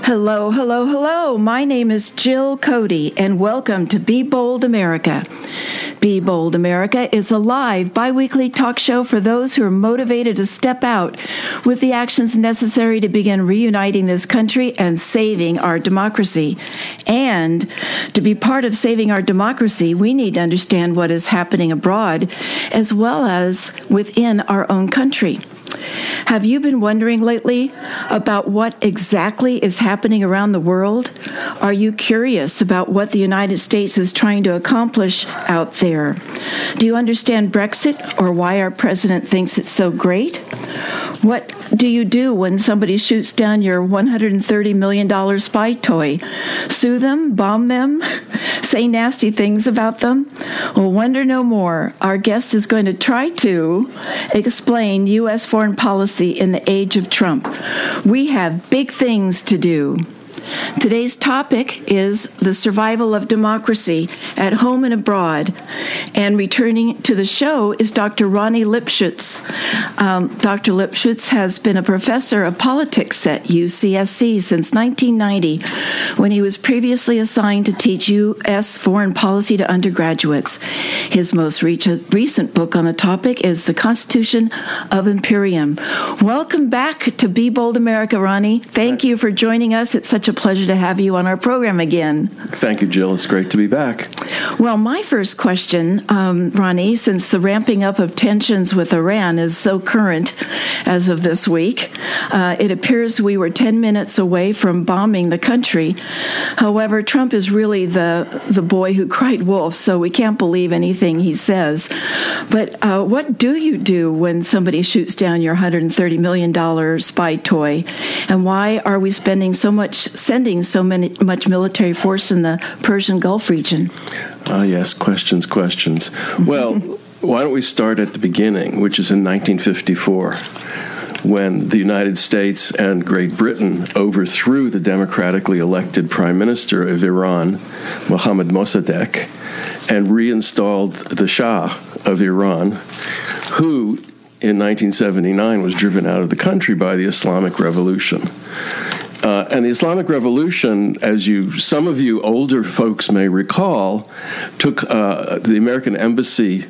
Hello, hello, hello. My name is Jill Cody, and welcome to Be Bold America. Be Bold America is a live, bi-weekly talk show for those who are motivated to step out with the actions necessary to begin reuniting this country and saving our democracy. And to be part of saving our democracy, we need to understand what is happening abroad as well as within our own country. Have you been wondering lately about what exactly is happening around the world? Are you curious about what the United States is trying to accomplish out there? Do you understand Brexit or why our president thinks it's so great? What do you do when somebody shoots down your $130 million spy toy? Sue them? Bomb them? Say nasty things about them? Well, wonder no more. Our guest is going to try to explain U.S. foreign policy in the age of Trump. We have big things to do. Today's topic is the survival of democracy at home and abroad. And returning to the show is Dr. Ronnie Lipschutz. Dr. Lipschutz has been a professor of politics at UCSC since 1990, when he was previously assigned to teach U.S. foreign policy to undergraduates. His most recent book on the topic is The Constitution of Imperium. Welcome back to Be Bold America, Ronnie. Thank you for joining us. It's such a pleasure to have you on our program again. Thank you, Jill. It's great to be back. Well, my first question, Ronnie, since the ramping up of tensions with Iran is so current as of this week, it appears we were 10 minutes away from bombing the country. However, Trump is really the boy who cried wolf, so we can't believe anything he says. But what do you do when somebody shoots down your $130 million spy toy? And why are we sending so much military force in the Persian Gulf region? Yes, questions. Well, why don't we start at the beginning, which is in 1954, when the United States and Great Britain overthrew the democratically elected prime minister of Iran, Mohammad Mossadegh, and reinstalled the Shah of Iran, who in 1979 was driven out of the country by the Islamic Revolution. And the Islamic Revolution, as some of you older folks may recall, took the American embassy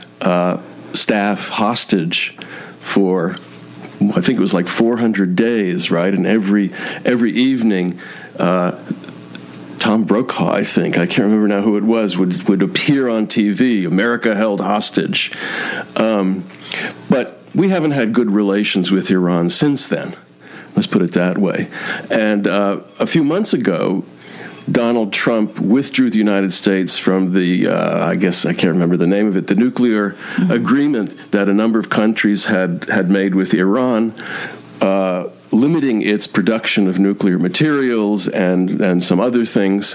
staff hostage for, I think it was like 400 days, right? And every evening, Tom Brokaw, I can't remember now who it was, would appear on TV, America held hostage. But we haven't had good relations with Iran since then. Let's put it that way. And a few months ago, Donald Trump withdrew the United States from the, I can't remember the name of it, the nuclear agreement that a number of countries had made with Iran, limiting its production of nuclear materials and some other things.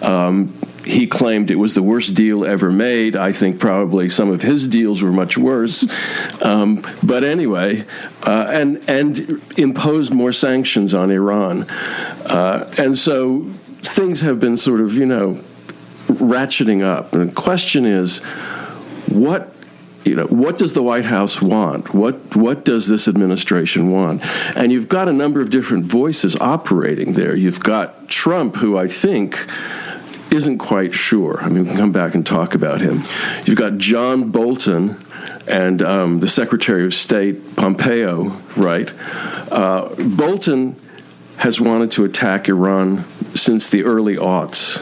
He claimed it was the worst deal ever made. I think probably some of his deals were much worse. But anyway, and imposed more sanctions on Iran. And so things have been sort of, ratcheting up. And the question is, what does the White House want? What does this administration want? And you've got a number of different voices operating there. You've got Trump, who I think isn't quite sure. I mean, we can come back and talk about him. You've got John Bolton and the Secretary of State, Pompeo, right? Bolton has wanted to attack Iran since the early aughts.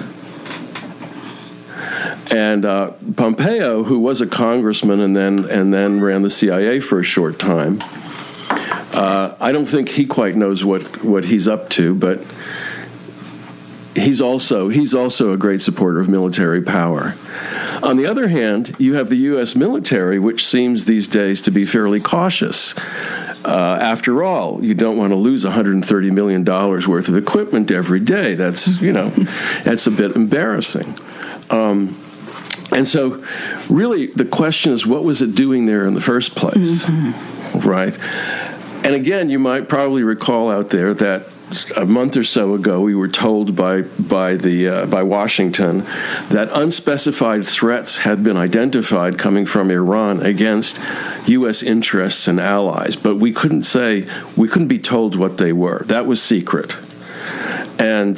And Pompeo, who was a congressman and then ran the CIA for a short time, I don't think he quite knows what he's up to, but he's also a great supporter of military power. On the other hand, you have the U.S. military, which seems these days to be fairly cautious. After all, you don't want to lose $130 million worth of equipment every day. That's a bit embarrassing. And so, really, the question is, what was it doing there in the first place, right? And again, you might probably recall out there that a month or so ago, we were told by Washington that unspecified threats had been identified coming from Iran against U.S. interests and allies, but we couldn't be told what they were. That was secret. And,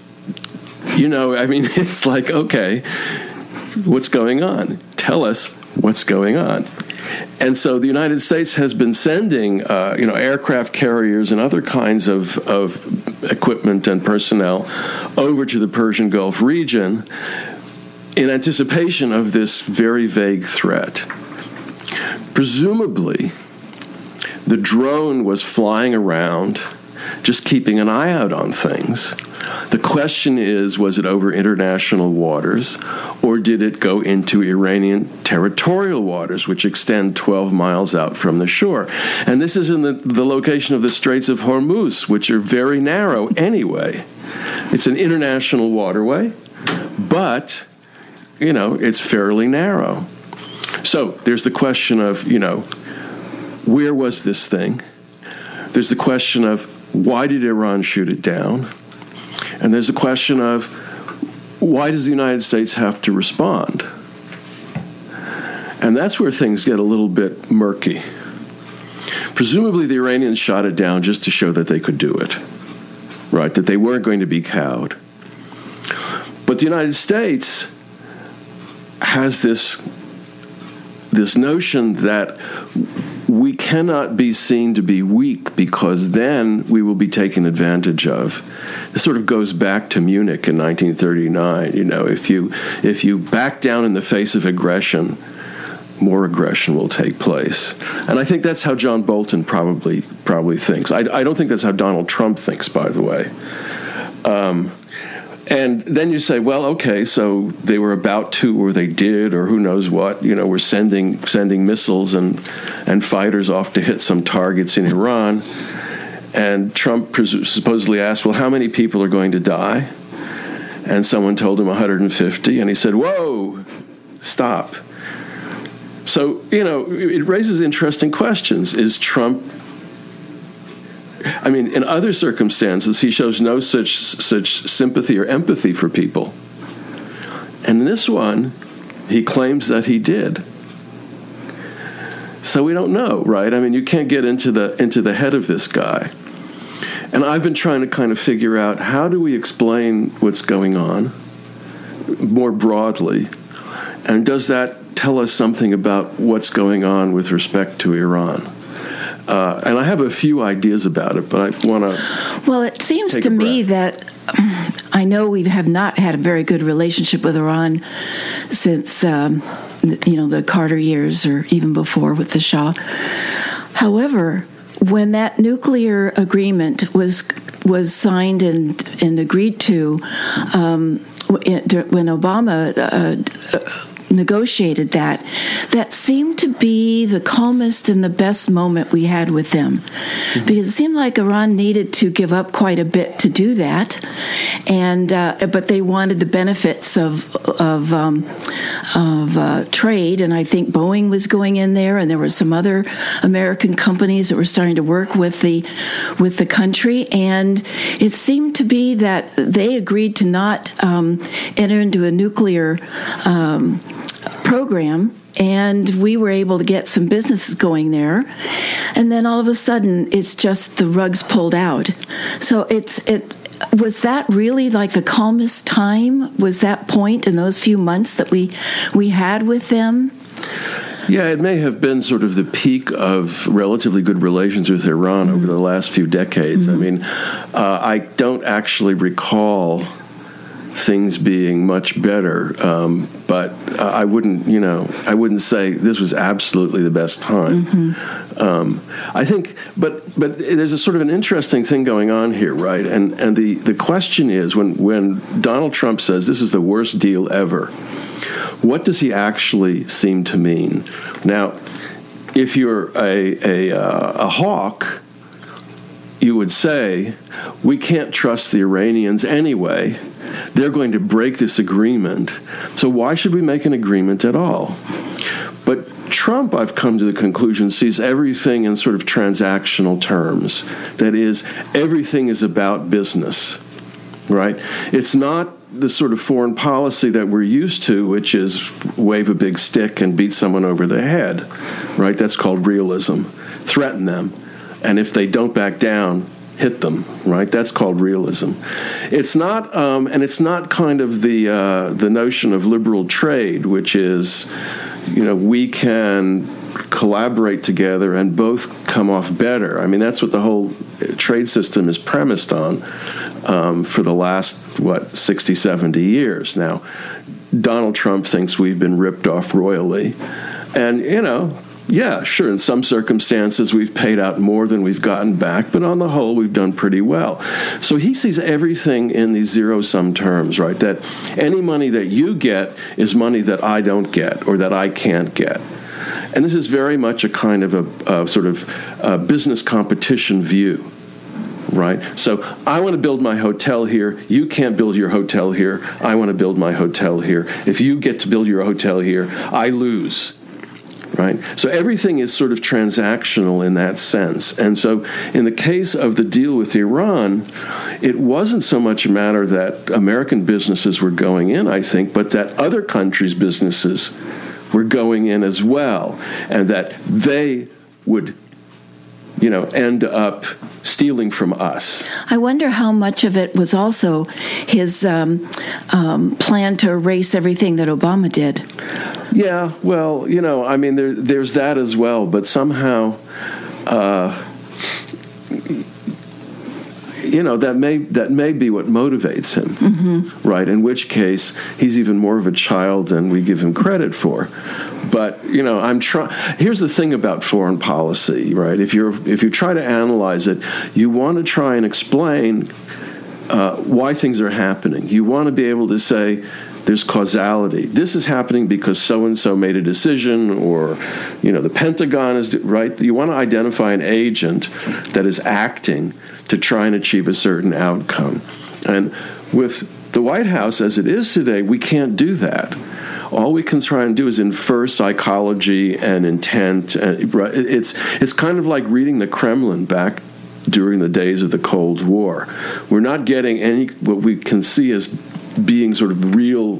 it's like, okay, what's going on? Tell us what's going on. And so the United States has been sending, aircraft carriers and other kinds of equipment and personnel over to the Persian Gulf region in anticipation of this very vague threat. Presumably, the drone was flying around, just keeping an eye out on things. The question is, was it over international waters, or did it go into Iranian territorial waters, which extend 12 miles out from the shore? And this is in the location of the Straits of Hormuz, which are very narrow anyway. It's an international waterway, but, it's fairly narrow. So there's the question of, where was this thing? There's the question of, why did Iran shoot it down? And there's a question of, why does the United States have to respond? And that's where things get a little bit murky. Presumably the Iranians shot it down just to show that they could do it, right? That they weren't going to be cowed. But the United States has this notion that we cannot be seen to be weak because then we will be taken advantage of. This sort of goes back to Munich in 1939. If you back down in the face of aggression, more aggression will take place. And I think that's how John Bolton probably thinks. I don't think that's how Donald Trump thinks, by the way. And then you say, well, okay, so they were about to, or they did, or who knows what. We're sending missiles and fighters off to hit some targets in Iran. And Trump supposedly asked, well, how many people are going to die? And someone told him 150, and he said, whoa, stop. So, it raises interesting questions. Is Trump... in other circumstances, he shows no such sympathy or empathy for people. And in this one, he claims that he did. So we don't know, right? You can't get into the head of this guy. And I've been trying to kind of figure out, how do we explain what's going on more broadly? And does that tell us something about what's going on with respect to Iran? And I have a few ideas about it, but I want to... Well, it seems to me that I know we have not had a very good relationship with Iran since, the Carter years, or even before with the Shah. However, when that nuclear agreement was signed and agreed to, when Obama negotiated that seemed to be the calmest and the best moment we had with them, because it seemed like Iran needed to give up quite a bit to do that, and but they wanted the benefits of trade, and I think Boeing was going in there, and there were some other American companies that were starting to work with the country, and it seemed to be that they agreed to not enter into a nuclear program, and we were able to get some businesses going there, and then all of a sudden it's just the rug's pulled out. So was that really like the calmest time? Was that point in those few months that we had with them? Yeah, it may have been sort of the peak of relatively good relations with Iran over the last few decades. I don't actually recall things being much better, but I wouldn't say this was absolutely the best time. I think, but there's a sort of an interesting thing going on here, right? And the question is, when Donald Trump says this is the worst deal ever, what does he actually seem to mean? Now, if you're a hawk, you would say, we can't trust the Iranians anyway. They're going to break this agreement. So why should we make an agreement at all? But Trump, I've come to the conclusion, sees everything in sort of transactional terms. That is, everything is about business, right? It's not the sort of foreign policy that we're used to, which is wave a big stick and beat someone over the head, right? That's called realism. Threaten them. And if they don't back down, hit them, right? That's called realism. It's not, and it's not kind of the notion of liberal trade, which is, we can collaborate together and both come off better. I mean, that's what the whole trade system is premised on for the last, 60, 70 years. Now, Donald Trump thinks we've been ripped off royally. And, yeah, sure, in some circumstances we've paid out more than we've gotten back, but on the whole we've done pretty well. So he sees everything in these zero-sum terms, right? That any money that you get is money that I don't get or that I can't get. And this is very much a kind of a sort of business competition view, right? So I want to build my hotel here. You can't build your hotel here. I want to build my hotel here. If you get to build your hotel here, I lose. Right? So everything is sort of transactional in that sense. And so in the case of the deal with Iran, it wasn't so much a matter that American businesses were going in, I think, but that other countries' businesses were going in as well, and that they would end up stealing from us. I wonder how much of it was also his plan to erase everything that Obama did. Yeah, well, I mean, there's that as well, but somehow, that may be what motivates him, right? In which case, he's even more of a child than we give him credit for. But here's the thing about foreign policy, right? If you try to analyze it, you want to try and explain why things are happening. You want to be able to say, there's causality. This is happening because so-and-so made a decision, or, the Pentagon is, right? You want to identify an agent that is acting to try and achieve a certain outcome. And with the White House as it is today, we can't do that. All we can try and do is infer psychology and intent. It's kind of like reading the Kremlin back during the days of the Cold War. We're not getting any what we can see as being sort of real,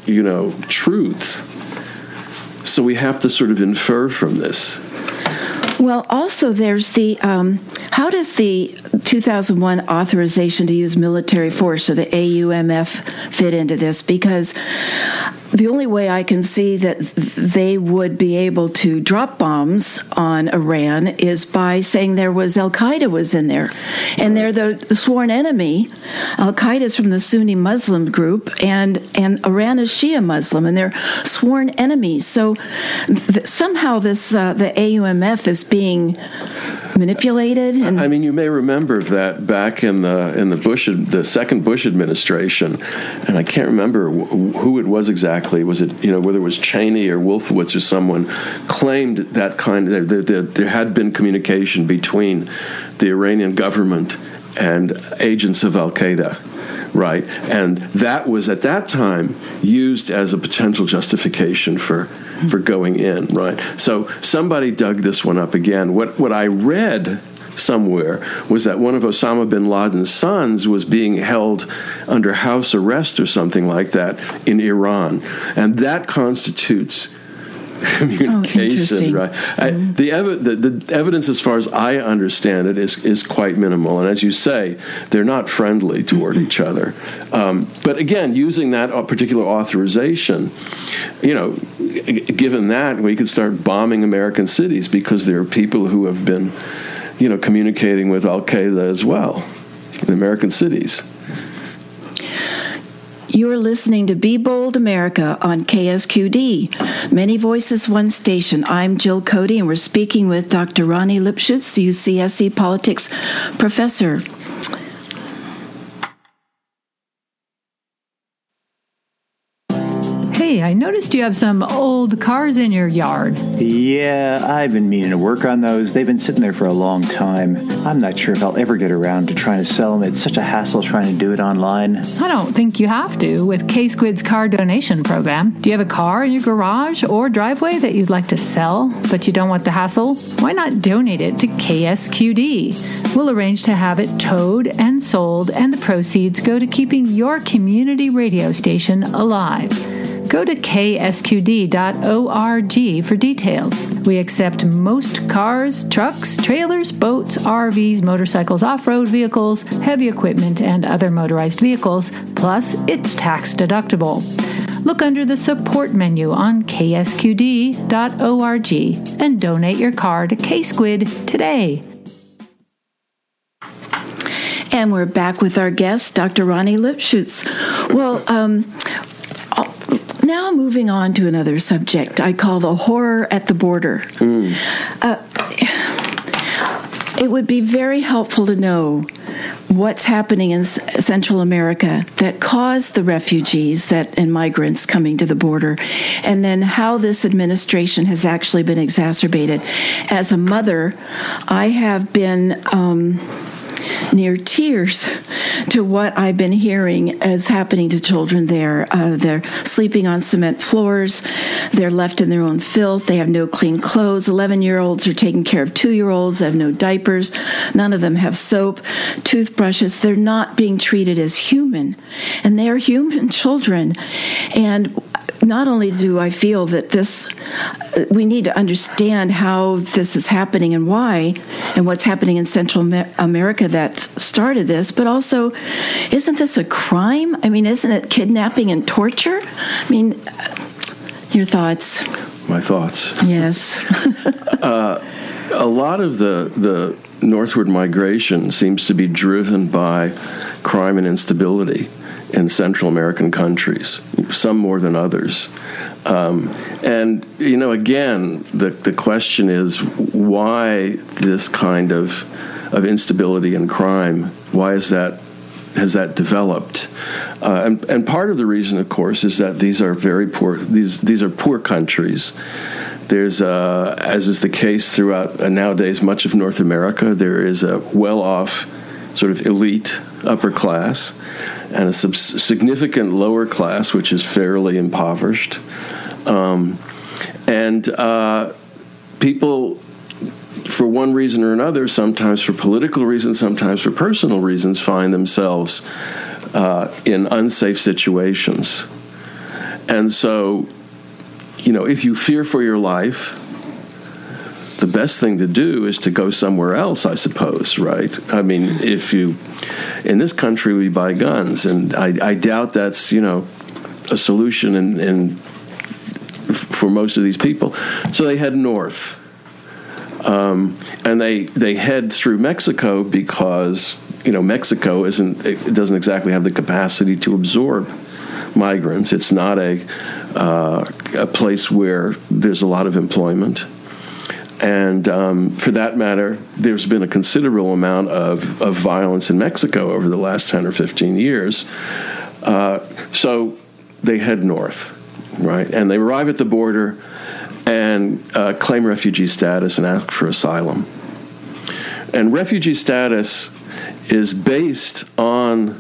truths. So we have to sort of infer from this. Well, also there's the, how does the 2001 authorization to use military force, or the AUMF, fit into this? Because the only way I can see that they would be able to drop bombs on Iran is by saying Al-Qaeda was in there. And they're the sworn enemy. Al-Qaeda is from the Sunni Muslim group, and Iran is Shia Muslim, and they're sworn enemies. So somehow this the AUMF is being manipulated. And I mean, you may remember that back in the second Bush administration, and I can't remember who it was exactly. Was it whether it was Cheney or Wolfowitz or someone claimed that there had been communication between the Iranian government and agents of Al-Qaeda. Right, and that was at that time used as a potential justification for going in. Right, so somebody dug this one up again. What I read somewhere was that one of Osama bin Laden's sons was being held under house arrest or something like that in Iran, and that constitutes communication, right? The evidence, as far as I understand it, is quite minimal. And as you say, they're not friendly toward each other. But again, using that particular authorization, given that, we could start bombing American cities because there are people who have been, communicating with Al-Qaeda as well in American cities. You're listening to Be Bold America on KSQD. Many Voices, One Station. I'm Jill Cody, and we're speaking with Dr. Ronnie Lipschutz, UCSC Politics Professor. Hey, I noticed you have some old cars in your yard. Yeah, I've been meaning to work on those. They've been sitting there for a long time. I'm not sure if I'll ever get around to trying to sell them. It's such a hassle trying to do it online. I don't think you have to with K-Squid's car donation program. Do you have a car in your garage or driveway that you'd like to sell, but you don't want the hassle? Why not donate it to KSQD? We'll arrange to have it towed and sold, and the proceeds go to keeping your community radio station alive. Go to ksqd.org for details. We accept most cars, trucks, trailers, boats, RVs, motorcycles, off-road vehicles, heavy equipment, and other motorized vehicles, plus it's tax deductible. Look under the support menu on ksqd.org and donate your car to K-Squid today. And we're back with our guest, Dr. Ronnie Lipschutz. Well, now moving on to another subject I call the horror at the border. It would be very helpful to know what's happening in Central America that caused the refugees and migrants coming to the border, and then how this administration has actually been exacerbated. As a mother, I have been near tears to what I've been hearing is happening to children there. They're sleeping on cement floors. They're left in their own filth. They have no clean clothes. 11-year-olds are taking care of 2-year-olds. They have no diapers. None of them have soap, toothbrushes. They're not being treated as human. And they're human children. And not only do I feel that we need to understand how this is happening and why, and what's happening in Central America that started this, but also, isn't this a crime? I mean, isn't it kidnapping and torture? I mean, your thoughts? My thoughts. Yes. A lot of the northward migration seems to be driven by crime and instability in Central American countries, some more than others. And, again, the question is why this kind of instability and crime, why has that developed? And part of the reason, of course, is that these are very poor, these are poor countries. There's, as is the case throughout nowadays much of North America, there is a well-off sort of elite upper class and a significant lower class, which is fairly impoverished. People, for one reason or another, sometimes for political reasons, sometimes for personal reasons, find themselves in unsafe situations. And so, if you fear for your life, the best thing to do is to go somewhere else, I suppose, right? I mean, in this country we buy guns, and I doubt that's, a solution for most of these people. So they head north. And they head through Mexico because, Mexico doesn't exactly have the capacity to absorb migrants. It's not a place where there's a lot of employment. And for that matter, there's been a considerable amount of violence in Mexico over the last 10 or 15 years. So they head north, right? And they arrive at the border and claim refugee status and ask for asylum. And refugee status is based on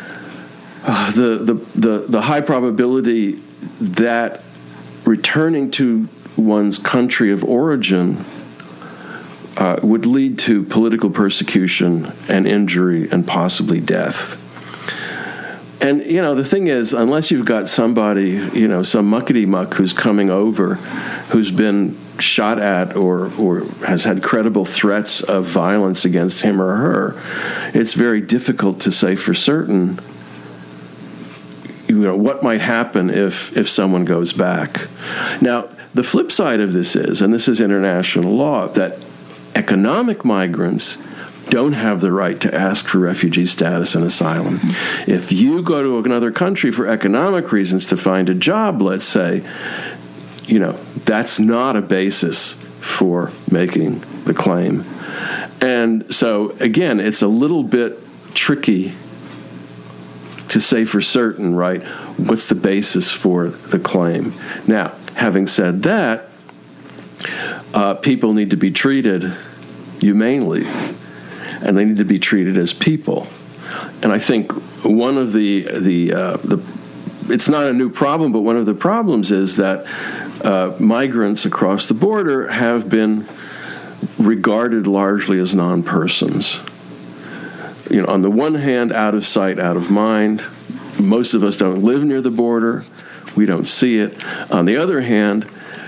the high probability that returning to one's country of origin would lead to political persecution and injury and possibly death. And, the thing is, unless you've got somebody, some muckety-muck who's coming over, who's been shot at or has had credible threats of violence against him or her, it's very difficult to say for certain, what might happen if someone goes back. Now, the flip side of this is, and this is international law, that economic migrants don't have the right to ask for refugee status and asylum. If you go to another country for economic reasons to find a job, let's say, that's not a basis for making the claim. And so, again, it's a little bit tricky to say for certain, right, what's the basis for the claim. Now, having said that, people need to be treated humanely, and they need to be treated as people. And I think one of the it's not a new problem, but one of the problems is that migrants across the border have been regarded largely as non-persons. On the one hand, out of sight, out of mind. Most of us don't live near the border. We don't see it. On the other hand,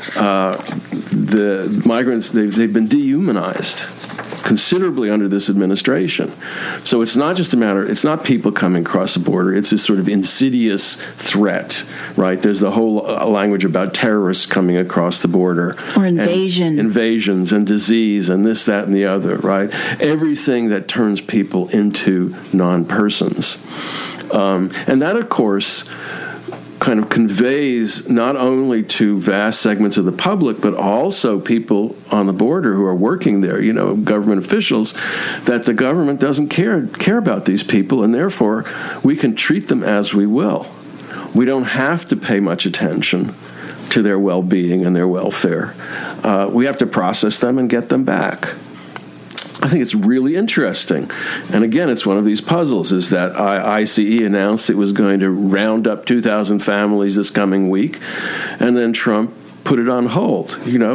the migrants, they've been dehumanized considerably under this administration. So it's not just it's not people coming across the border, it's this sort of insidious threat, right? There's the whole language about terrorists coming across the border. Or invasions and disease and this, that, and the other, right? Everything that turns people into non-persons. And that, of course, kind of conveys not only to vast segments of the public, but also people on the border who are working there, government officials, that the government doesn't care about these people, and therefore we can treat them as we will. We don't have to pay much attention to their well-being and their welfare. We have to process them and get them back. I think it's really interesting. And again, it's one of these puzzles, is that ICE announced it was going to round up 2,000 families this coming week, and then Trump put it on hold.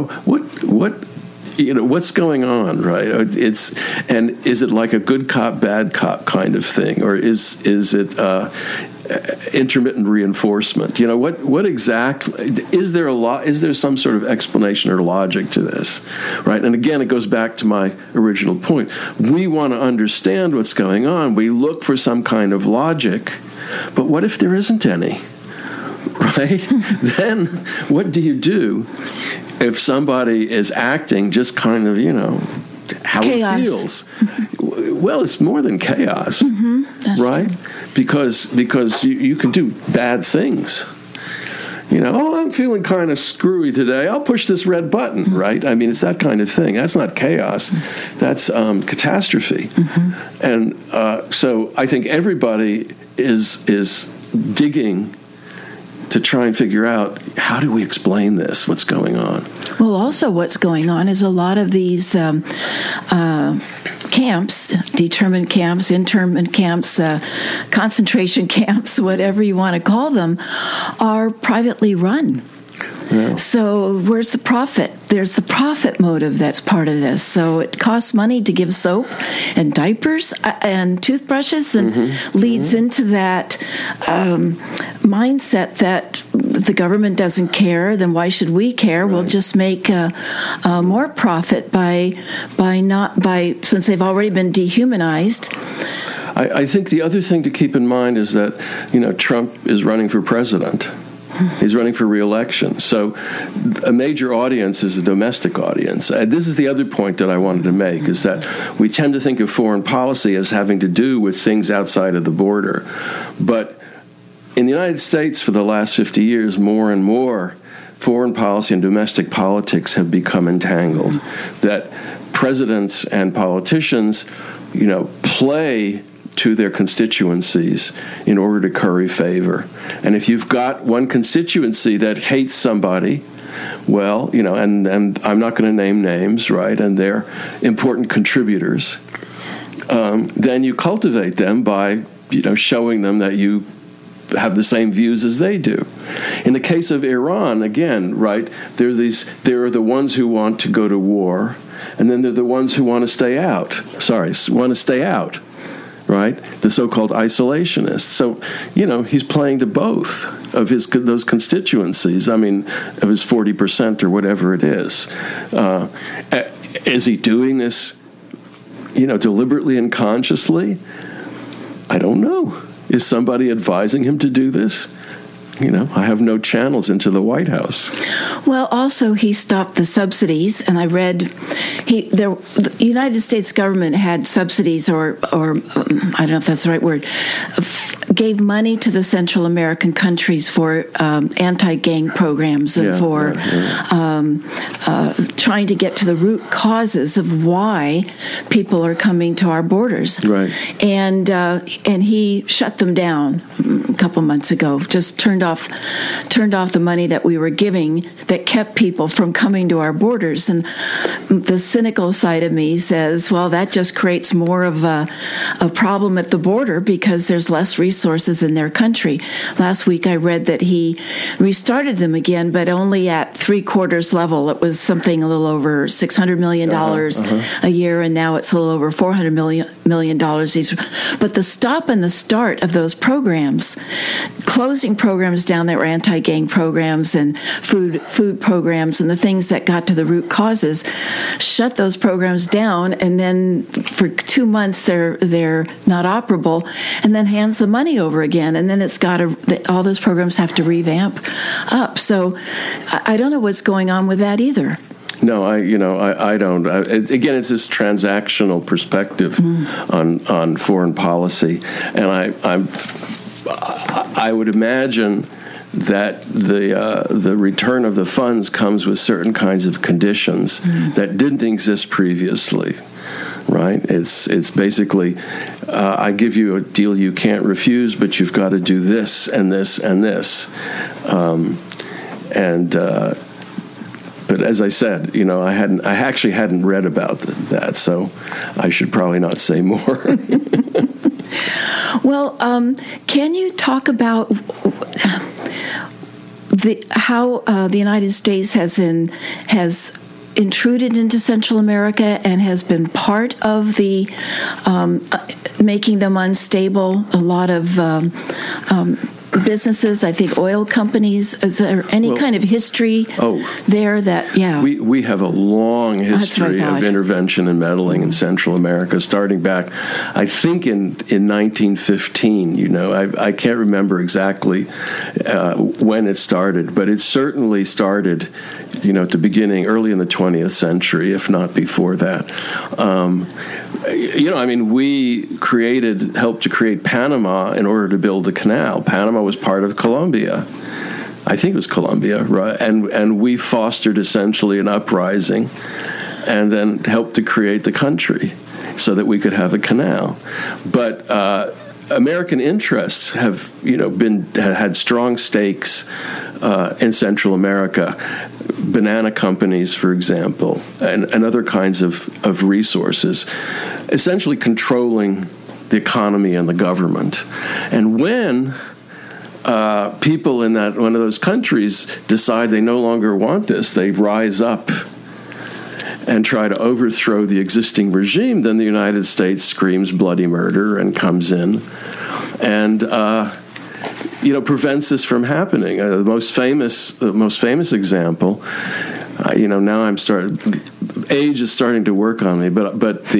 What's going on, right? And is it like a good cop, bad cop kind of thing, or is it intermittent reinforcement? What exactly is there? Is there some sort of explanation or logic to this, right? And again, it goes back to my original point. We want to understand what's going on. We look for some kind of logic, but what if there isn't any? Right? Then what do you do if somebody is acting just kind of, how chaos. It feels? Well, it's more than chaos, right? Because you can do bad things. I'm feeling kind of screwy today. I'll push this red button, right? I mean, it's that kind of thing. That's not chaos. That's catastrophe. And so I think everybody is digging to try and figure out, how do we explain this? What's going on? Well, also what's going on is a lot of these camps, determined camps, internment camps, concentration camps, whatever you want to call them, are privately run. Yeah. So where's the profit? There's the profit motive that's part of this. So it costs money to give soap and diapers and toothbrushes, and leads into that mindset that the government doesn't care. Then why should we care? Right. We'll just make more profit since they've already been dehumanized. I think the other thing to keep in mind is that Trump is running for president. He's running for re-election. So a major audience is a domestic audience. This is the other point that I wanted to make, is that we tend to think of foreign policy as having to do with things outside of the border. But in the United States for the last 50 years, more and more foreign policy and domestic politics have become entangled. That presidents and politicians, play to their constituencies in order to curry favor. And if you've got one constituency that hates somebody, well, and I'm not going to name names, right, and they're important contributors, then you cultivate them by, showing them that you have the same views as they do. In the case of Iran, again, right, there are the ones who want to go to war, and then there are the ones who want to stay out. Right, the so-called isolationists. So, he's playing to both of those constituencies. I mean, of his 40% or whatever it is. Is he doing this, deliberately and consciously? I don't know. Is somebody advising him to do this? I have no channels into the White House. Well, also he stopped the subsidies, and I read the United States government had subsidies, or I don't know if that's the right word, gave money to the Central American countries for anti-gang programs and trying to get to the root causes of why people are coming to our borders. Right. And he shut them down a couple months ago. Just turned off the money that we were giving that kept people from coming to our borders. And the cynical side of me says, well, that just creates more of a problem at the border because there's less resources in their country. Last week I read that he restarted them again, but only at 3/4 level. It was something a little over $600 million a year, and now it's a little over $400 million. But the stop and the start of those programs, closing programs down that were anti-gang programs and food programs and the things that got to the root causes, shut those programs down, and then for 2 months they're not operable, and then hands the money over again, and then it's got to, all those programs have to revamp up. So I don't know what's going on with that either. No, I don't. Again, it's this transactional perspective on foreign policy, and I would imagine that the return of the funds comes with certain kinds of conditions that didn't exist previously. Right? It's basically, I give you a deal you can't refuse, but you've got to do this and this and this, But as I said, I actually hadn't read about that, so I should probably not say more. Well, can you talk about how the United States has intruded into Central America and has been part of the making them unstable? A lot of businesses, I think oil companies. Is there any kind of history there that, We have a long history of intervention and meddling in Central America, starting back, I think, in 1915. I can't remember exactly when it started, but it certainly started, at the beginning, early in the 20th century, if not before that. We helped to create Panama in order to build the canal. Panama was part of Colombia. I think it was Colombia, right? And we fostered essentially an uprising and then helped to create the country so that we could have a canal. But American interests have, had strong stakes in Central America. Banana companies, for example, and other kinds of resources, essentially controlling the economy and the government. And when people in one of those countries decide they no longer want this, they rise up and try to overthrow the existing regime, then the United States screams bloody murder and comes in and prevents this from happening. The most famous example. Now age is starting to work on me, but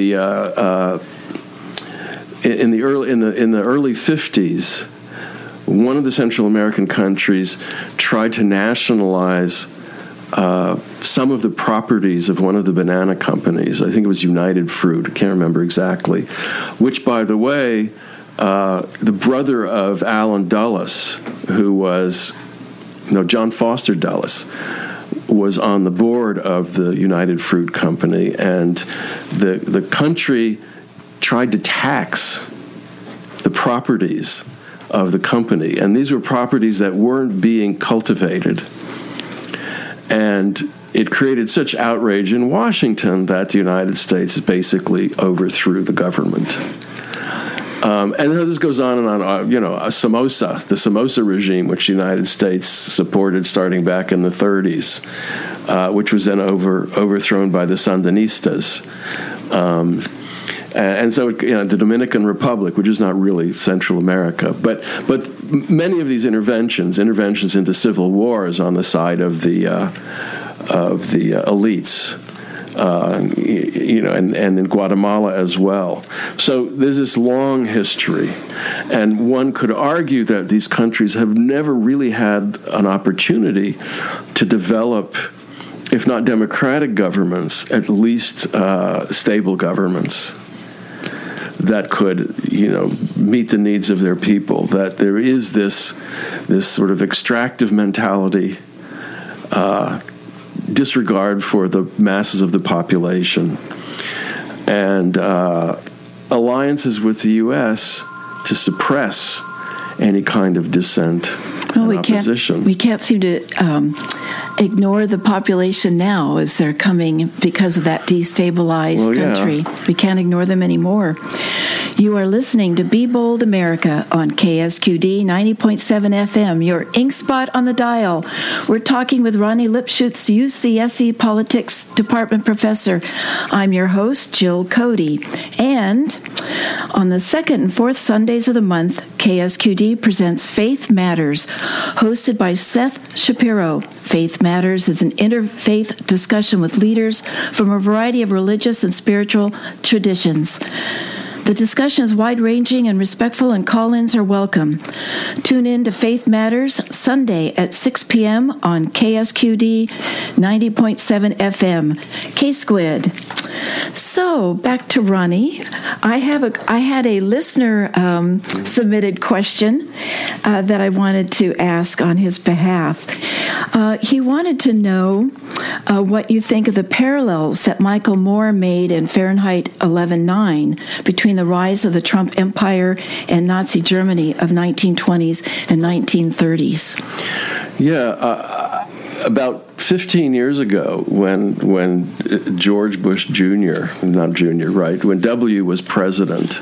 in the early 50s, one of the Central American countries tried to nationalize some of the properties of one of the banana companies. I think it was United Fruit. I can't remember exactly. Which, by the way, the brother of Allen Dulles, who was, John Foster Dulles, was on the board of the United Fruit Company, and the country tried to tax the properties of the company, and these were properties that weren't being cultivated. And it created such outrage in Washington that the United States basically overthrew the government. And this goes on and on. The Somoza regime, which the United States supported starting back in the 30s, which was then overthrown by the Sandinistas. And so, the Dominican Republic, which is not really Central America, but many of these interventions into civil wars on the side of the elites. And in Guatemala as well. So there's this long history, and one could argue that these countries have never really had an opportunity to develop, if not democratic governments, at least stable governments that could, meet the needs of their people. That there is this sort of extractive mentality, disregard for the masses of the population, and alliances with the U.S. to suppress any kind of dissent and opposition. We can't seem to ignore the population now as they're coming because of that destabilized country. Yeah. We can't ignore them anymore. You are listening to Be Bold America on KSQD 90.7 FM, your ink spot on the dial. We're talking with Ronnie Lipschutz, UCSC Politics Department Professor. I'm your host, Jill Cody. And On the second and fourth Sundays of the month, KSQD presents Faith Matters, hosted by Seth Shapiro. Faith Matters is an interfaith discussion with leaders from a variety of religious and spiritual traditions. The discussion is wide-ranging and respectful, and call-ins are welcome. Tune in to Faith Matters Sunday at 6 p.m. on KSQD 90.7 FM. K-Squid. So, back to Ronnie. I had a listener submitted question that I wanted to ask on his behalf. He wanted to know what you think of the parallels that Michael Moore made in Fahrenheit 11/9 between the rise of the Trump Empire and Nazi Germany of 1920s and 1930s. Yeah, about 15 years ago, when George Bush Jr., not Jr., right, when W was president,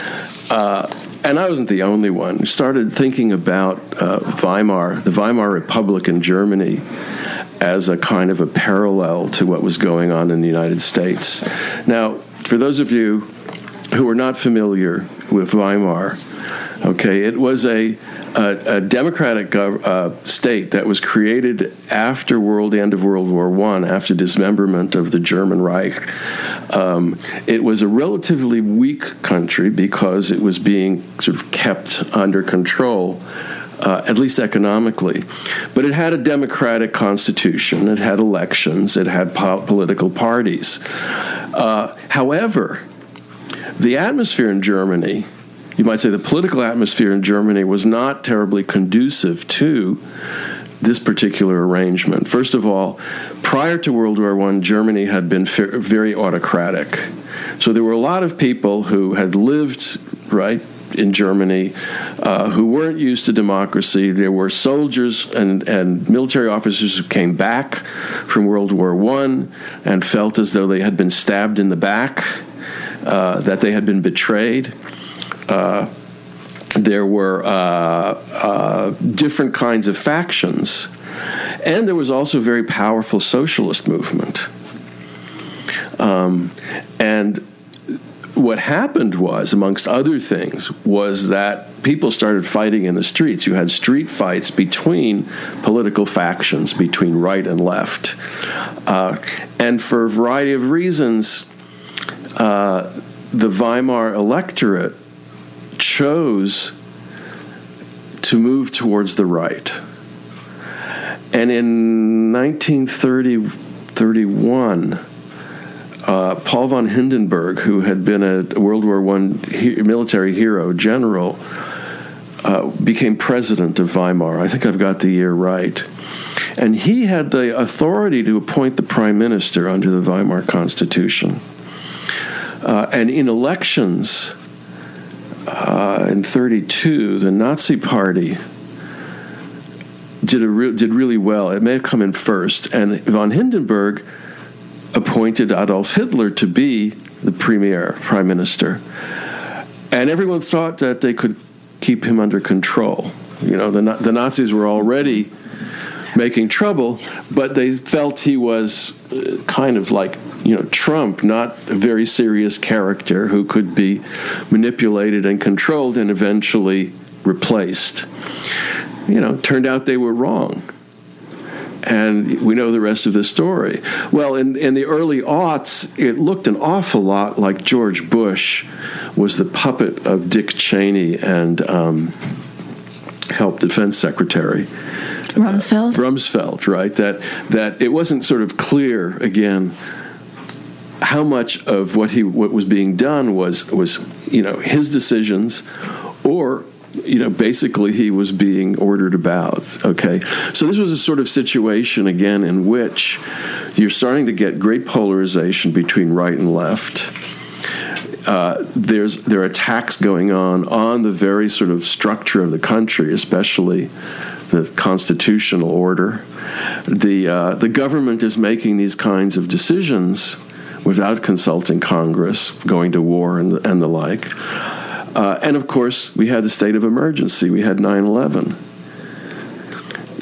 and I wasn't the only one, started thinking about the Weimar Republic in Germany as a kind of a parallel to what was going on in the United States. Now, for those of you who are not familiar with Weimar, okay, it was a democratic state that was created after the end of World War I, after dismemberment of the German Reich. It was a relatively weak country because it was being sort of kept under control, at least economically. But it had a democratic constitution, it had elections, it had political parties. However, the atmosphere in Germany, you might say the political atmosphere in Germany, was not terribly conducive to this particular arrangement. First of all, prior to World War I, Germany had been very autocratic. So there were a lot of people who had lived, right, in Germany who weren't used to democracy. There were soldiers and military officers who came back from World War I and felt as though they had been stabbed in the back, that they had been betrayed. There were different kinds of factions, and there was also a very powerful socialist movement. And what happened was, amongst other things, was that people started fighting in the streets. You had street fights between political factions, between right and left. And for a variety of reasons, the Weimar electorate chose to move towards the right. And in 1931, Paul von Hindenburg, who had been a World War I military hero, general, became president of Weimar. I think I've got the year right. And he had the authority to appoint the prime minister under the Weimar Constitution. And in elections in 1932, the Nazi Party did really well. It may have come in first, and von Hindenburg appointed Adolf Hitler to be the prime minister. And everyone thought that they could keep him under control. You know, the Nazis were already making trouble, but they felt he was kind of like, Trump, not a very serious character who could be manipulated and controlled and eventually replaced. Turned out they were wrong. And we know the rest of the story. Well, in the early aughts, it looked an awful lot like George Bush was the puppet of Dick Cheney and Help Defense Secretary Rumsfeld, right? That it wasn't sort of clear again how much of what was being done was his decisions, or basically he was being ordered about. Okay, so this was a sort of situation again in which you're starting to get great polarization between right and left. There are attacks going on the very sort of structure of the country, especially the constitutional order. The government is making these kinds of decisions without consulting Congress, going to war and the like. And of course, we had the state of emergency. We had 9/11.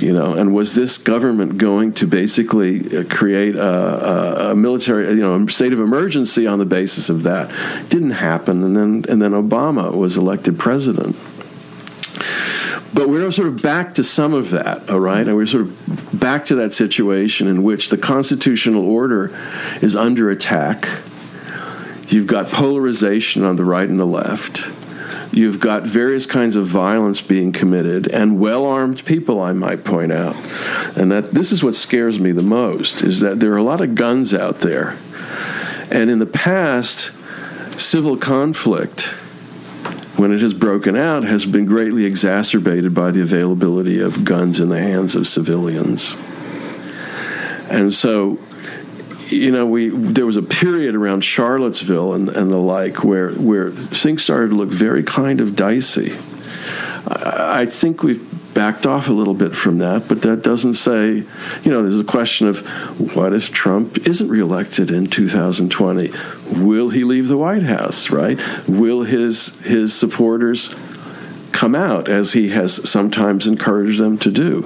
and was this government going to basically create a military, a state of emergency on the basis of that? Didn't happen, and then Obama was elected president. But we're sort of back to some of that, all right? And we're sort of back to that situation in which the constitutional order is under attack. You've got polarization on the right and the left. You've got various kinds of violence being committed, and well-armed people, I might point out. And that this is what scares me the most, is that there are a lot of guns out there. And in the past, civil conflict, when it has broken out, has been greatly exacerbated by the availability of guns in the hands of civilians. And so, there was a period around Charlottesville and the like where things started to look very kind of dicey. I think we've backed off a little bit from that, but that doesn't say, there's a question of what if Trump isn't reelected in 2020? Will he leave the White House, right? Will his supporters come out, as he has sometimes encouraged them to do?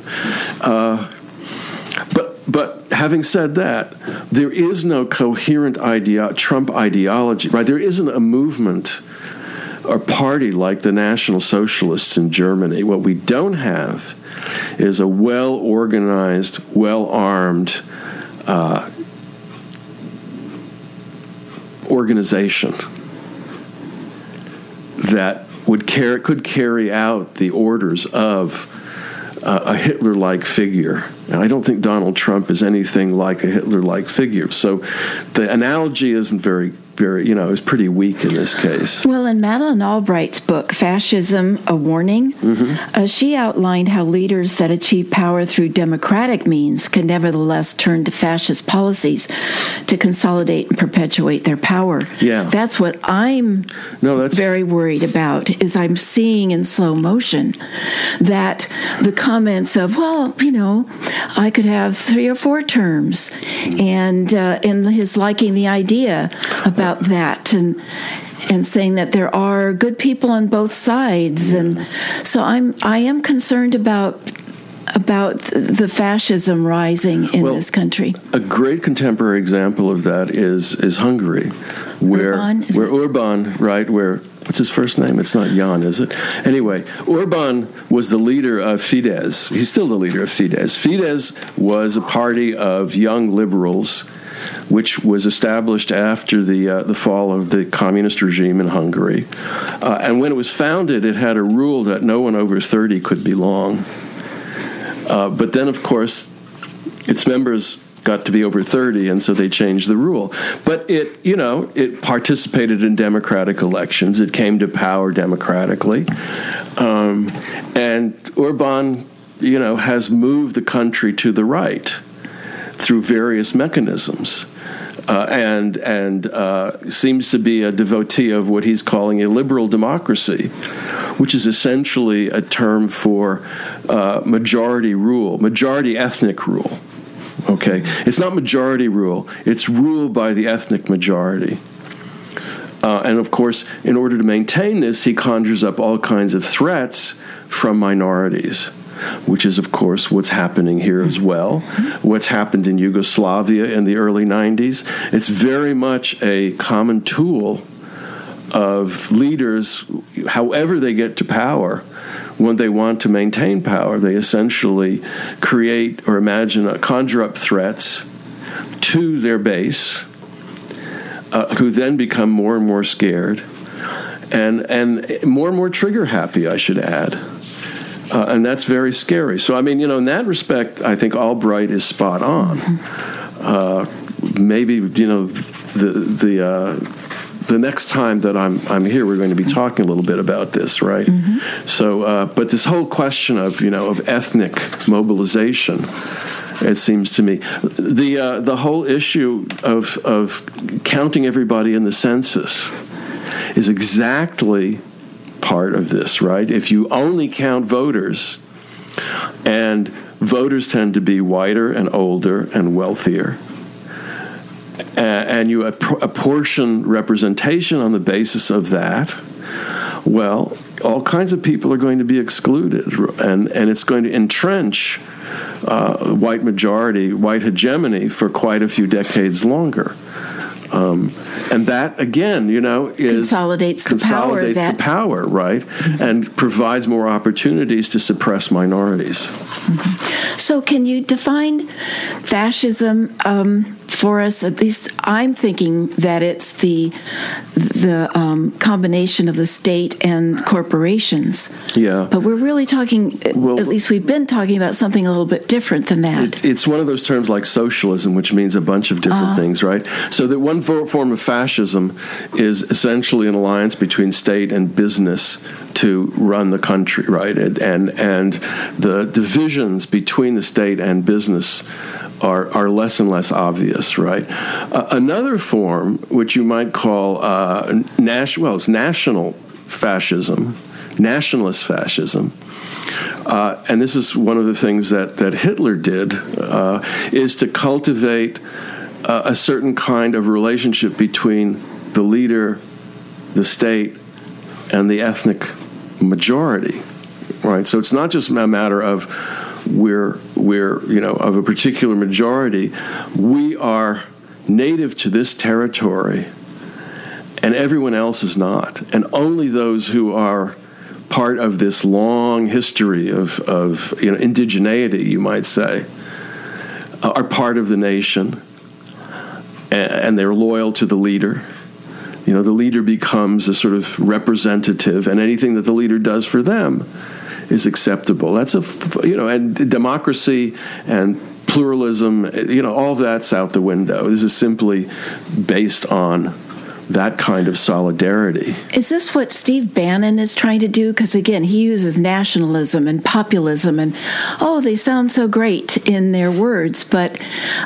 But having said that, there is no coherent Trump ideology, right? There isn't a movement or party like the National Socialists in Germany. What we don't have is a well-organized, well-armed organization that could carry out the orders of a Hitler-like figure. And I don't think Donald Trump is anything like a Hitler-like figure. So the analogy isn't very, is pretty weak in this case. Well, in Madeleine Albright's book, Fascism, A Warning, she outlined how leaders that achieve power through democratic means can nevertheless turn to fascist policies to consolidate and perpetuate their power. Yeah. That's what I'm very worried about, is I'm seeing in slow motion that the comments of, I could have 3 or 4 terms, and his liking the idea about that, and saying that there are good people on both sides, and so I am concerned about the fascism rising in this country. A great contemporary example of that is Hungary, where Orban, right, where. What's his first name? It's not Jan, is it? Anyway, Orban was the leader of Fidesz. He's still the leader of Fidesz. Fidesz was a party of young liberals, which was established after the fall of the communist regime in Hungary. And when it was founded, it had a rule that no one over 30 could belong. But then, of course, its members got to be over 30, and so they changed the rule. But it participated in democratic elections. It came to power democratically. And Orban, has moved the country to the right through various mechanisms. And seems to be a devotee of what he's calling a liberal democracy, which is essentially a term for majority rule, majority ethnic rule. Okay, it's not majority rule; it's rule by the ethnic majority. And of course, in order to maintain this, he conjures up all kinds of threats from minorities, which is, of course, what's happening here as well. What's happened in Yugoslavia in the early 90s. It's very much a common tool of leaders, however they get to power. When they want to maintain power, they essentially create or conjure up threats to their base, who then become more and more scared, and more trigger happy, I should add. And that's very scary. So, in that respect, I think Albright is spot on. Maybe, the next time that I'm here, we're going to be talking a little bit about this, right? Mm-hmm. So, but this whole question of ethnic mobilization, it seems to me, the whole issue of counting everybody in the census is exactly part of this, right? If you only count voters, and voters tend to be whiter and older and wealthier, and you apportion representation on the basis of that, well, all kinds of people are going to be excluded, and it's going to entrench white majority, white hegemony for quite a few decades longer. And that, again, is consolidates the power, right? Mm-hmm. And provides more opportunities to suppress minorities. Mm-hmm. So can you define fascism for us? At least I'm thinking that it's the combination of the state and corporations. Yeah. But we're really talking, at least we've been talking about something a little bit different than that. It's one of those terms like socialism, which means a bunch of different things, right? So that one form of fascism is essentially an alliance between state and business to run the country, right? And the divisions between the state and business are less and less obvious, right? Another form, which you might call it's national fascism, nationalist fascism, and this is one of the things that Hitler did, is to cultivate a certain kind of relationship between the leader, the state, and the ethnic majority, right? So it's not just a matter of we're of a particular majority. We are native to this territory, and everyone else is not. And only those who are part of this long history of indigeneity, you might say, are part of the nation, and they're loyal to the leader. The leader becomes a sort of representative, and anything that the leader does for them is acceptable. That's and democracy and pluralism, all of that's out the window. This is simply based on that kind of solidarity. Is this what Steve Bannon is trying to do? Because, again, he uses nationalism and populism, and, they sound so great in their words, but,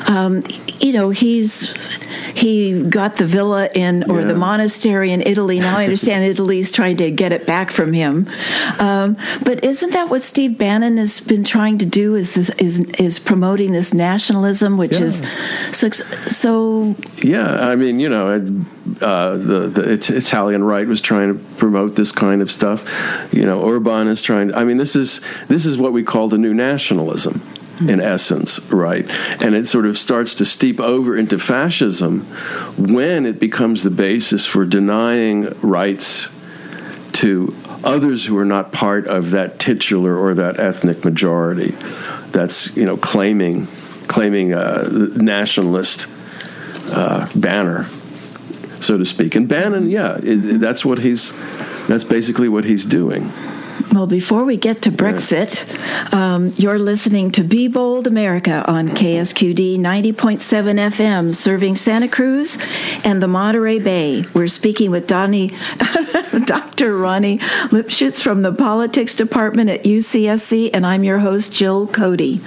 he got the villa or the monastery in Italy. Now I understand Italy's trying to get it back from him. But isn't that what Steve Bannon has been trying to do, is promoting this nationalism, which is so... Yeah, I mean, the Italian right was trying to promote this kind of stuff. Orban is trying to... I mean, this is what we call the new nationalism, in essence, right? And it sort of starts to steep over into fascism when it becomes the basis for denying rights to others who are not part of that titular or that ethnic majority that's, claiming the nationalist banner, so to speak. And Bannon, that's basically what he's doing. Well, before we get to Brexit, you're listening to Be Bold America on KSQD 90.7 FM, serving Santa Cruz and the Monterey Bay. We're speaking with Dr. Ronnie Lipschutz from the Politics Department at UCSC, and I'm your host, Jill Cody.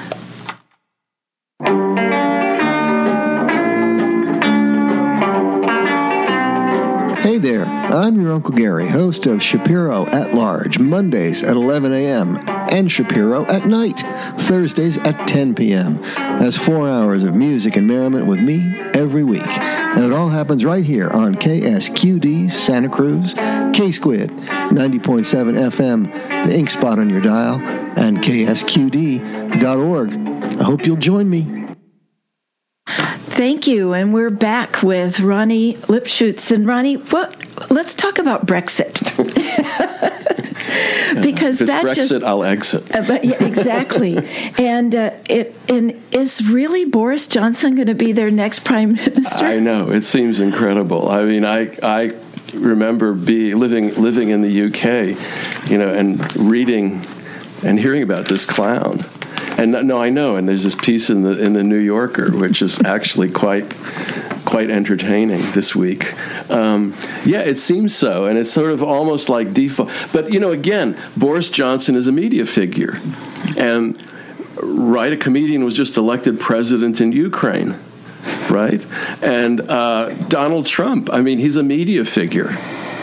Hey there, I'm your Uncle Gary, host of Shapiro at Large, Mondays at 11 a.m., and Shapiro at Night, Thursdays at 10 p.m. That's 4 hours of music and merriment with me every week. And it all happens right here on KSQD Santa Cruz, K-Squid, 90.7 FM, the ink spot on your dial, and KSQD.org. I hope you'll join me. Thank you, and we're back with Ronnie Lipschutz. And Ronnie, let's talk about Brexit. Because if it's that Brexit, I'll exit. Exactly. And is really Boris Johnson going to be their next prime minister? I know, it seems incredible. I mean, I remember living in the UK, and reading and hearing about this clown. And no, I know. And there's this piece in the New Yorker, which is actually quite entertaining this week. It seems so, and it's sort of almost like default. But again, Boris Johnson is a media figure, and a comedian was just elected president in Ukraine, right? And Donald Trump, I mean, he's a media figure.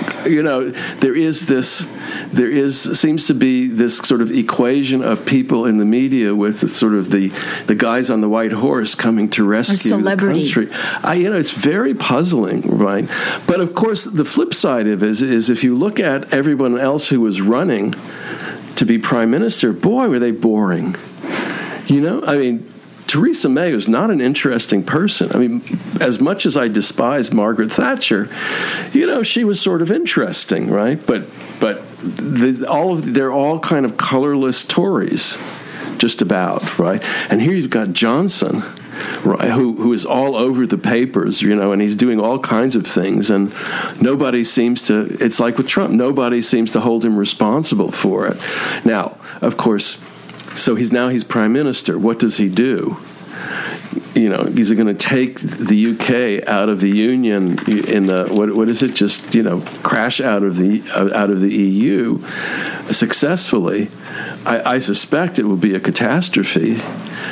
Seems to be this sort of equation of people in the media with sort of the guys on the white horse coming to rescue the country. It's very puzzling, right? But of course, the flip side of it is if you look at everyone else who was running to be prime minister, boy, were they boring. I mean, Theresa May was not an interesting person. I mean, as much as I despise Margaret Thatcher, she was sort of interesting, right? But they're all kind of colorless Tories, just about, right? And here you've got Johnson, right, who is all over the papers, and he's doing all kinds of things, and nobody seems to. It's like with Trump, nobody seems to hold him responsible for it. Now, of course. So he's prime minister. What does he do? He's going to take the UK out of the Union in the what is it? Just crash out of the EU successfully. I suspect it will be a catastrophe,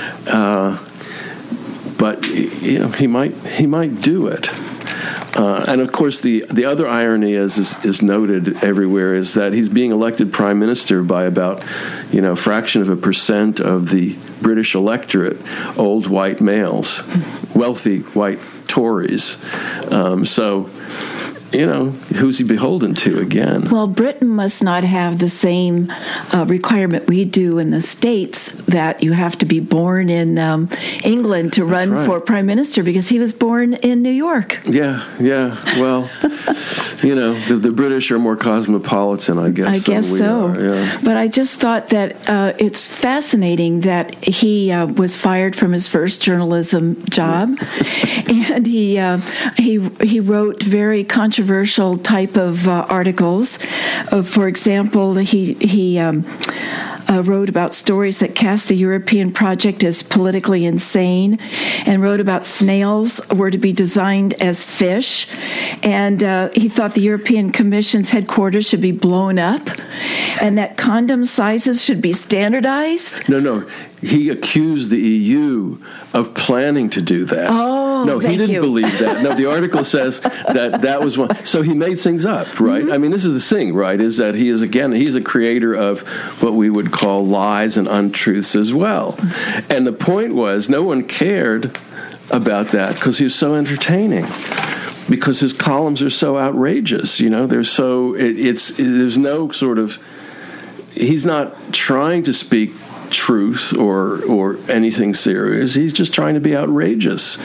but he might do it. And of course, the other irony is noted everywhere is that he's being elected prime minister by about a fraction of a % of the British electorate, old white males, wealthy white Tories. So who's he beholden to again? Well, Britain must not have the same requirement we do in the States that you have to be born in England to run for prime minister, because he was born in New York. Yeah. Well, the British are more cosmopolitan, I guess. I guess so. Yeah. But I just thought that it's fascinating that he was fired from his first journalism job, and he wrote very controversial type of articles. For example, he wrote about stories that cast the European project as politically insane, and wrote about snails were to be designed as fish, and he thought the European Commission's headquarters should be blown up, and that condom sizes should be standardized. No. He accused the EU of planning to do that. Oh, no, he didn't believe that. No, the article says that was one. So he made things up, right? Mm-hmm. I mean, this is the thing, right? Is that he's a creator of what we would call lies and untruths as well. And the point was, no one cared about that because he was so entertaining. Because his columns are so outrageous, they're so. There's no sort of. He's not trying to speak truth or anything serious. He's just trying to be outrageous.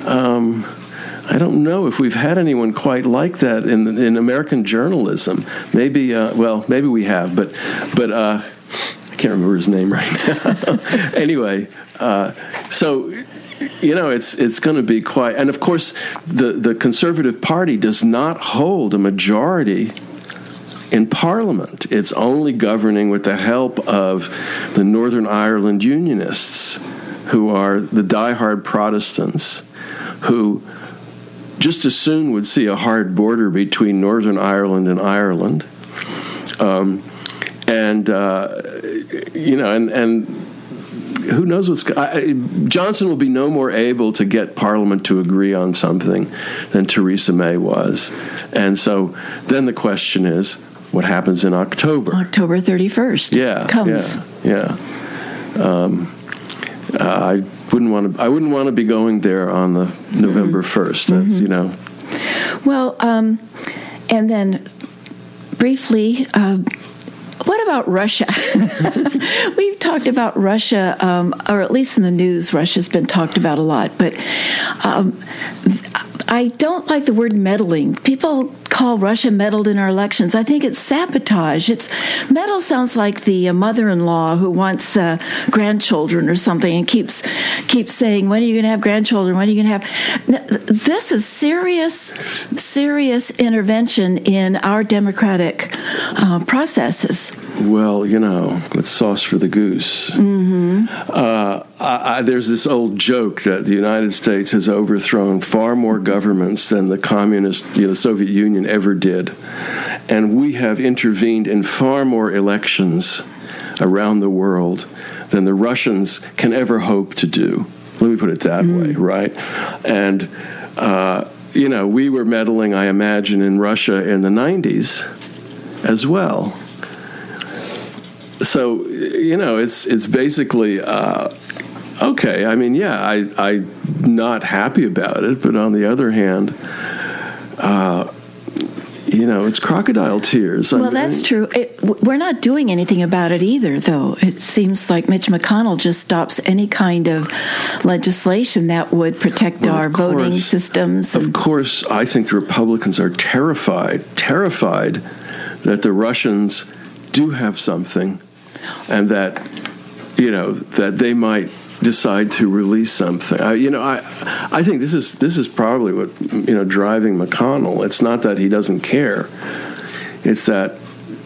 I don't know if we've had anyone quite like that in American journalism. Maybe we have, but I can't remember his name right now. Anyway, so it's going to be quite. And of course, the Conservative Party does not hold a majority in Parliament. It's only governing with the help of the Northern Ireland Unionists, who are the diehard Protestants, who just as soon would see a hard border between Northern Ireland and Ireland, and who knows what's. Johnson will be no more able to get Parliament to agree on something than Theresa May was, and so then the question is, what happens in October? October 31st. Comes. Yeah. I wouldn't want to be going there on the November 1st. That's Well, and then briefly, what about Russia? We've talked about Russia, or at least in the news, Russia's been talked about a lot. But I don't like the word meddling. People call Russia meddled in our elections. I think it's sabotage. Meddle sounds like the mother-in-law who wants grandchildren or something and keeps saying, when are you going to have grandchildren? When are you going to have... This is serious intervention in our democratic processes. Well, it's sauce for the goose. Mm-hmm. There's this old joke that the United States has overthrown far more governments than the communist, the Soviet Union ever did. And we have intervened in far more elections around the world than the Russians can ever hope to do. Let me put it that way, right? And, we were meddling, I imagine, in Russia in the 90s as well. So, it's basically, okay. I mean, I'm it's crocodile tears. Well, that's true. We're not doing anything about it either, though. It seems like Mitch McConnell just stops any kind of legislation that would protect our voting systems. Of course, I think the Republicans are terrified that the Russians do have something, and that, that they might decide to release something. I think this is probably what driving McConnell. It's not that he doesn't care. It's that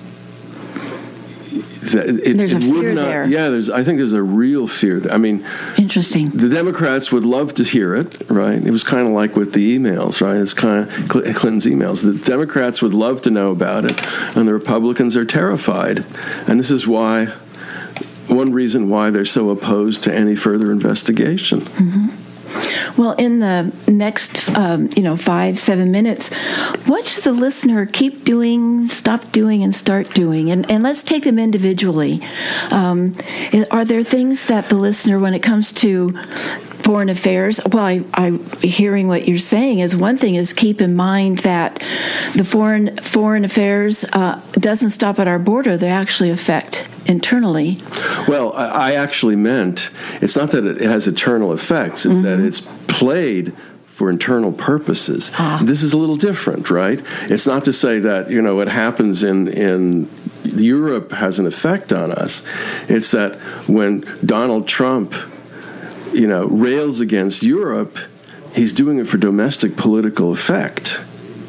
there's a fear there. Yeah, I think there's a real fear there. I mean, interesting. The Democrats would love to hear it, right? It was kind of like with the emails, right? It's kind of Clinton's emails. The Democrats would love to know about it, and the Republicans are terrified. And this is one reason why they're so opposed to any further investigation. Mm-hmm. Well, in the next, 5-7 minutes, what should the listener keep doing, stop doing, and start doing? And let's take them individually. Are there things that the listener, when it comes to foreign affairs, well, I hearing what you're saying is one thing is keep in mind that the foreign affairs doesn't stop at our border; they actually affect internally. Well, I actually meant it's not that it has eternal effects; it's that it's played for internal purposes. This is a little different, right? It's not to say that what happens in Europe has an effect on us. It's that when Donald Trump rails against Europe, he's doing it for domestic political effect.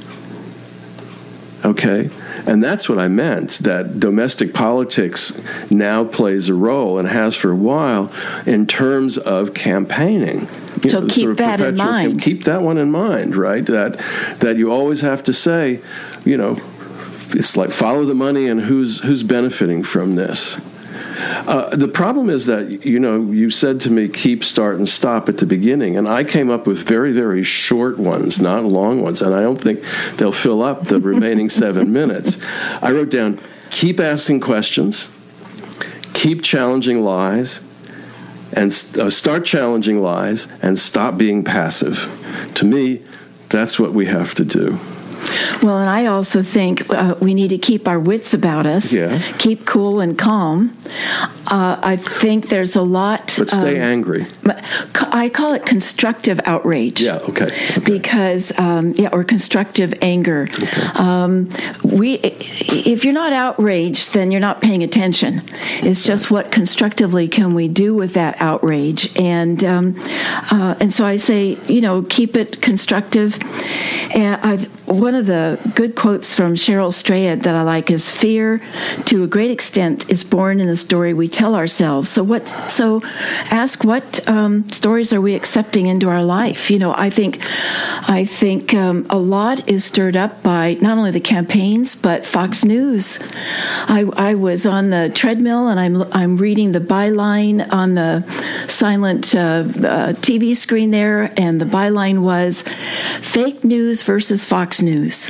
Okay? And that's what I meant, that domestic politics now plays a role, and has for a while, in terms of campaigning. So keep that in mind. Keep that one in mind, right? That you always have to say, it's like follow the money and who's benefiting from this. The problem is that, you said to me, keep, start, and stop at the beginning. And I came up with very, very short ones, not long ones. And I don't think they'll fill up the remaining 7 minutes. I wrote down, keep asking questions, keep challenging lies, and start challenging lies, and stop being passive. To me, that's what we have to do. Well, and I also think we need to keep our wits about us, keep cool and calm. I think there's a lot... But stay angry. I call it constructive outrage. Yeah, okay. Because, or constructive anger. Okay. If you're not outraged, then you're not paying attention. It's just what constructively can we do with that outrage. And so I say, keep it constructive. And one of the good quotes from Cheryl Strayed that I like is, "Fear, to a great extent, is born in the story we tell ourselves." So ask what stories are we accepting into our life? I think a lot is stirred up by not only the campaigns but Fox News. I was on the treadmill and I'm reading the byline on the silent TV screen there, and the byline was "Fake News versus Fox News."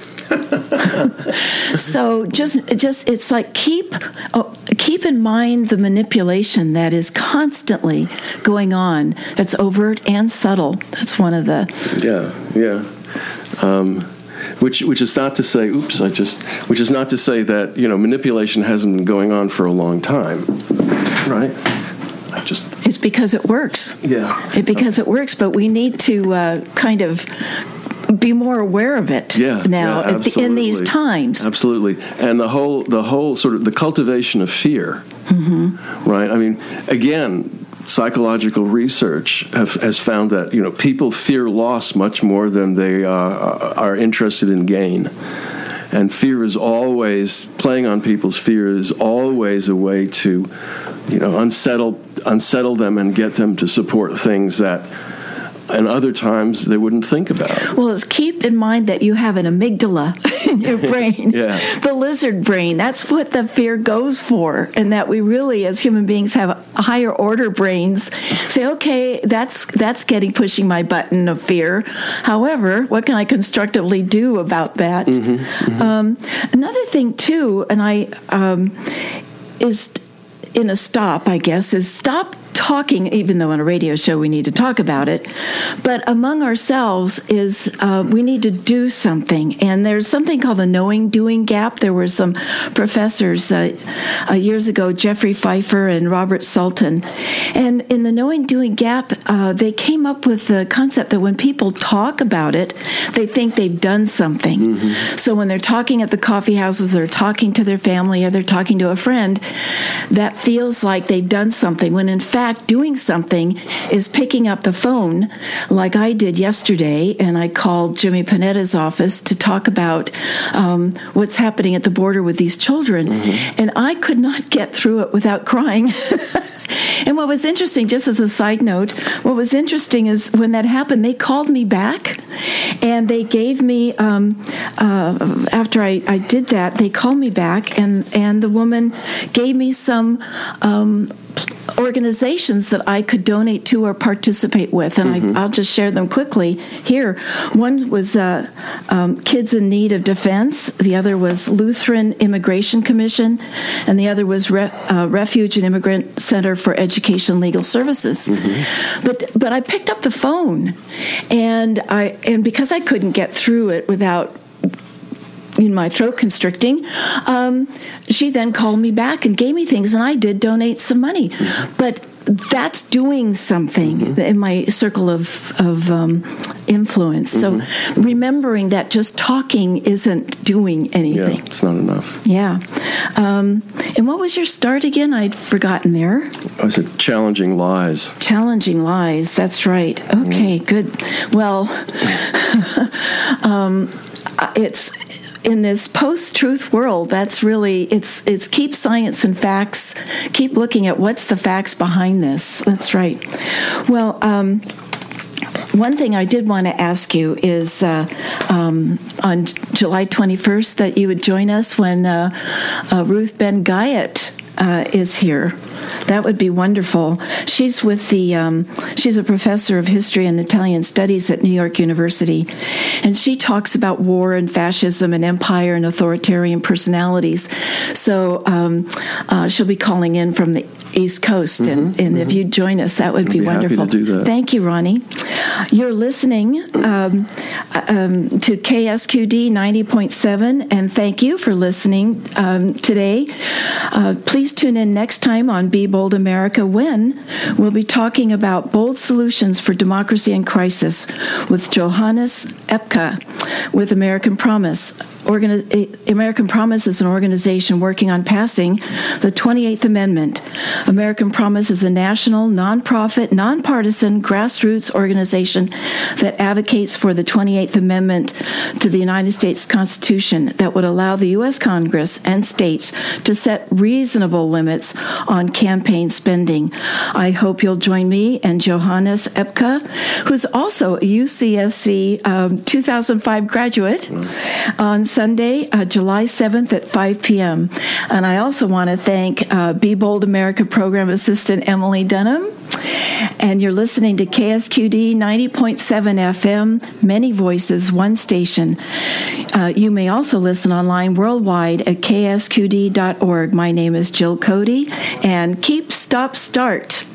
So just it's like keep in mind the manipulation that is constantly going on. That's overt and subtle. That's one of the which is not to say which is not to say that manipulation hasn't been going on for a long time, right? It's because it works. Yeah, it works, but we need to kind of be more aware of it now in these times. Absolutely. And the whole sort of the cultivation of fear, right? I mean, again, psychological research has found that people fear loss much more than they are interested in gain. And fear is always, playing on people's fear is always a way to unsettle them and get them to support things that and other times they wouldn't think about. Well, keep in mind that you have an amygdala in your brain, the lizard brain. That's what the fear goes for, and that we really, as human beings, have higher order brains. Say, okay, that's pushing my button of fear. However, what can I constructively do about that? Another thing too, and is in a stop, I guess, is stop talking, even though on a radio show we need to talk about it, but among ourselves is we need to do something. And there's something called the knowing-doing gap. There were some professors years ago, Jeffrey Pfeiffer and Robert Sultan. And in the knowing-doing gap, they came up with the concept that when people talk about it, they think they've done something. Mm-hmm. So when they're talking at the coffee houses, they're talking to their family, or they're talking to a friend, that feels like they've done something, when in fact doing something is picking up the phone like I did yesterday, and I called Jimmy Panetta's office to talk about what's happening at the border with these children. Mm-hmm. And I could not get through it without crying. And what was interesting, just as a side note, what was interesting is when that happened, they called me back, and they gave me, after I did that, they called me back, and the woman gave me some organizations that I could donate to or participate with, and mm-hmm. I'll just share them quickly here. One was Kids in Need of Defense, the other was Lutheran Immigration Commission, and the other was Refuge and Immigrant Center for Education Legal Services. Mm-hmm. But I picked up the phone, and because I couldn't get through it without my throat constricting, she then called me back and gave me things, and I did donate some money. Mm-hmm. But that's doing something mm-hmm. in my circle of influence. Mm-hmm. So remembering that just talking isn't doing anything. Yeah, it's not enough. Yeah. And what was your start again? I'd forgotten there. I said challenging lies. Challenging lies. That's right. Okay, good. Well, it's in this post-truth world, that's really, it's keep science and facts, keep looking at what's the facts behind this. That's right. Well, one thing I did want to ask you is on July 21st that you would join us when Ruth Ben Guyot is here. That would be wonderful. She's with she's a professor of history and Italian studies at New York University, and she talks about war and fascism and empire and authoritarian personalities. So she'll be calling in from the East Coast, and mm-hmm. if you'd join us, that would be wonderful. Happy to do that. Thank you, Ronnie. You're listening to KSQD 90.7, and thank you for listening today. Please tune in next time on Be Bold America, when we'll be talking about bold solutions for democracy in crisis with Johannes Epka with American Promise. American Promise is an organization working on passing the 28th Amendment. American Promise is a national, nonprofit, nonpartisan, grassroots organization that advocates for the 28th Amendment to the United States Constitution that would allow the U.S. Congress and states to set reasonable limits on campaign spending. I hope you'll join me and Johannes Epka, who's also a UCSC 2005 graduate, on Sunday, July 7th at 5 p.m. And I also want to thank Be Bold America Program Assistant Emily Dunham. And you're listening to KSQD 90.7 FM, many voices, one station. You may also listen online worldwide at ksqd.org. My name is Jill Cody, and keep, stop, start.